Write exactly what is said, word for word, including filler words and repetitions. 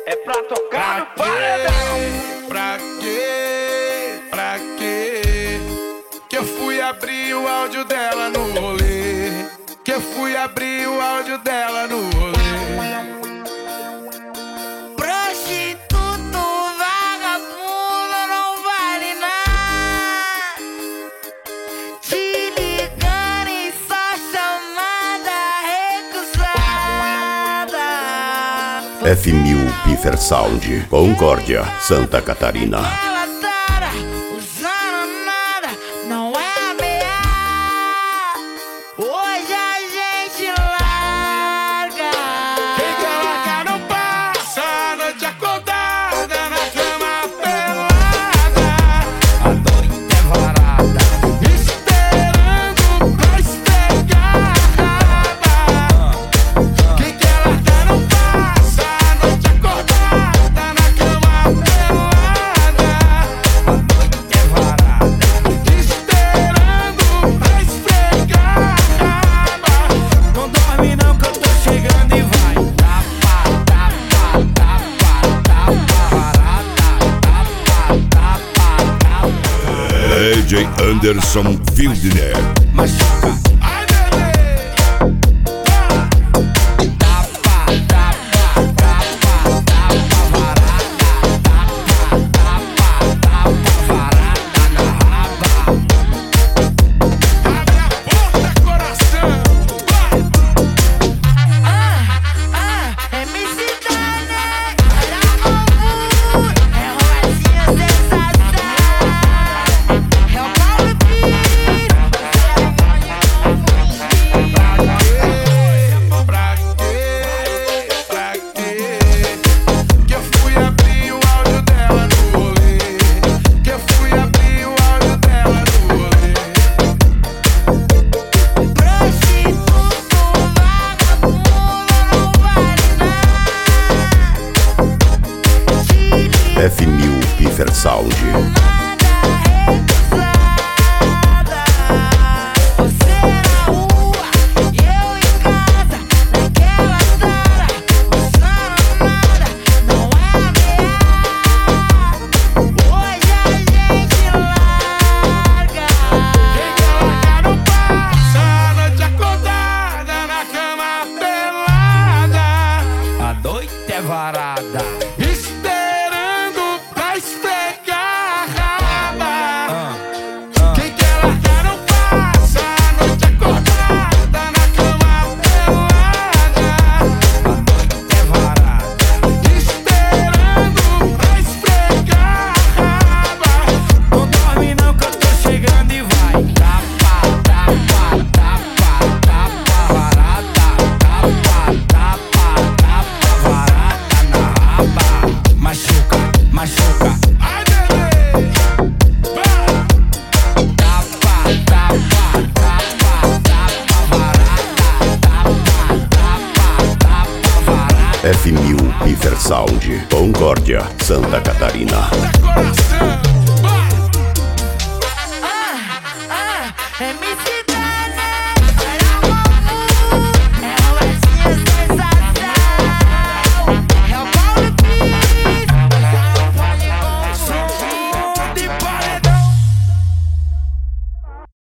é pra tocar no Pra paredão. quê? Pra quê? Pra quê? Que eu fui abrir o áudio dela no rolê. Que eu fui abrir o áudio dela no rolê. Prostituto, vagabundo, não vale nada. Te ligando em só chamada recusada. F mil Piffer Sound, Concórdia, Santa Catarina. Ela tá usando nada, não é ameaça. Hoje a gente larga. Quem quer largar não passa a noite acordada na cama pelada. A noite é varada, Esperando pra esfregar a raba. Quem quer largar não passa a noite acordada na cama pelada. a noite é varada. Esperando pra esfregar a raba. Não dorme não que eu tô chegando e vai. Tapa, tapa, tapa, tapa, varada. Tapa, tapa, tapa. D J Anderson Wildner. Machuca. Ai, bebê. Tapa, tapa, tapa, tapa, varada. Tapa, tapa, tapa, varada na raba. Abre a porta, coração. Ah, ah, M C Dane, era amor, é rosinha sensação. É o Paulo Pires, Pra quê? Pra quê? Que eu fui abrir o áudio dela no rolê. Que eu fui abrir o áudio dela no rolê. prostituto, vagabundo, não vale nada. Te F mil Piffer Sound. nada recusada. Você na rua e eu em casa, naquela tara, usando nada, não é ameaça. Hoje a gente larga. Quem quer largar não passa a noite acordada na cama pelada. A noite é varada. Esperando pra esfregar a raba. Ah, ah. Quem quer largar não passa a noite acordada na cama pelada. A noite é varada. Esperando pra esfregar a raba. Não dorme não que eu tô chegando e vai. Tapa, tapa, tapa, tapa, varada. Tapa, tapa, tapa, varada na raba. Machuca, machuca. Ai, bebê. Vai. Tapa, tapa, tapa, tapa, varada. Tapa, tapa, tapa, varada. F mil Piffer Sound, Concórdia, Santa Catarina. Coração.